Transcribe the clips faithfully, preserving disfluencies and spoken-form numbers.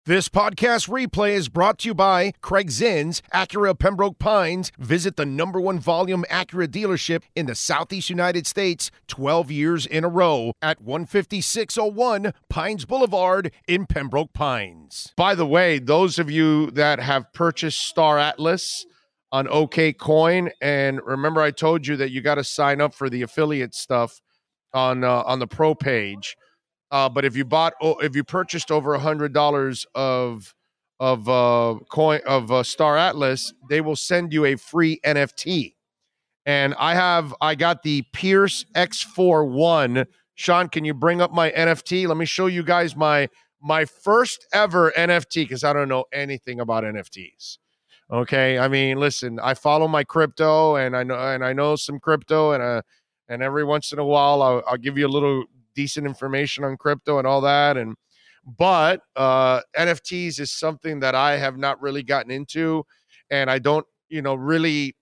This podcast replay is brought to you by Craig Zinn's Acura Pembroke Pines. Visit the number one volume Acura dealership in the Southeast United States twelve years in a row at one fifty-six oh one Pines Boulevard in Pembroke Pines. By the way, those of you that have purchased Star Atlas on OKCoin, and remember I told you that you got to sign up for the affiliate stuff on uh, on the pro page. Uh, but if you bought, if you purchased over a hundred dollars of of uh, coin of uh, Star Atlas, they will send you a free N F T. And I have, I got the Pierce X four one. Sean, can you bring up my N F T? Let me show you guys my my first ever N F T because I don't know anything about N F Ts. Okay, I mean, listen, I follow my crypto, and I know and I know some crypto, and uh, and every once in a while, I'll, I'll give you a little decent information on crypto and all that. And but uh, N F Ts is something that I have not really gotten into, and I don't, you know, really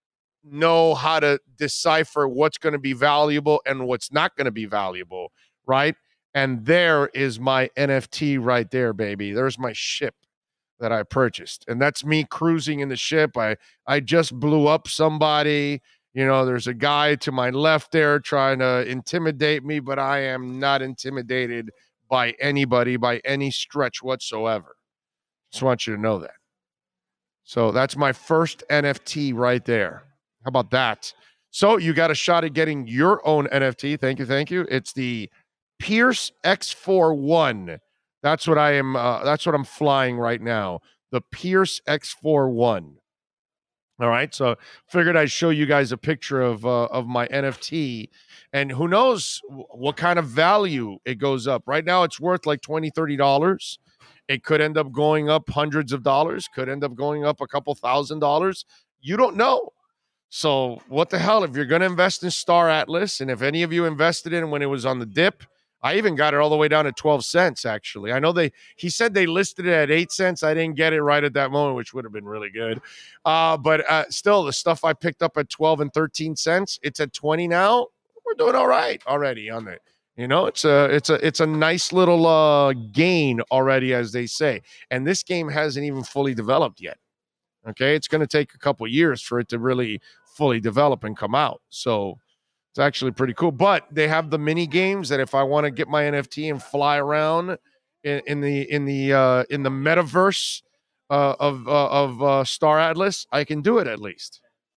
know how to decipher what's going to be valuable and what's not going to be valuable, right? And there is my N F T right there, baby. There's my ship that I purchased, and that's me cruising in the ship. I I just blew up somebody. You know, there's a guy to my left there trying to intimidate me, but I am not intimidated by anybody by any stretch whatsoever. Just want you to know that. So that's my first N F T right there. How about that? So you got a shot at getting your own N F T. Thank you, thank you. It's the Pierce X four one. That's what I am. Uh, that's what I'm flying right now. The Pierce X four one. All right, so figured I'd show you guys a picture of uh, of my N F T, and who knows what kind of value it goes up. Right now, it's worth like twenty dollars, thirty dollars. It could end up going up hundreds of dollars, could end up going up a couple thousand dollars. You don't know. So what the hell? If you're going to invest in Star Atlas, and if any of you invested in it when it was on the dip, I even got it all the way down to twelve cents, actually. I know they, he said they listed it at eight cents. I didn't get it right at that moment, which would have been really good. Uh, but uh, still, the stuff I picked up at twelve and thirteen cents, it's at twenty now. We're doing all right already on it. You know, it's a, it's a, it's a nice little uh, gain already, as they say. And this game hasn't even fully developed yet. Okay. It's going to take a couple years for it to really fully develop and come out. So, it's actually pretty cool, but they have the mini games that if I want to get my N F T and fly around in, in the in the uh, in the metaverse uh, of uh, of uh, Star Atlas, I can do it at least.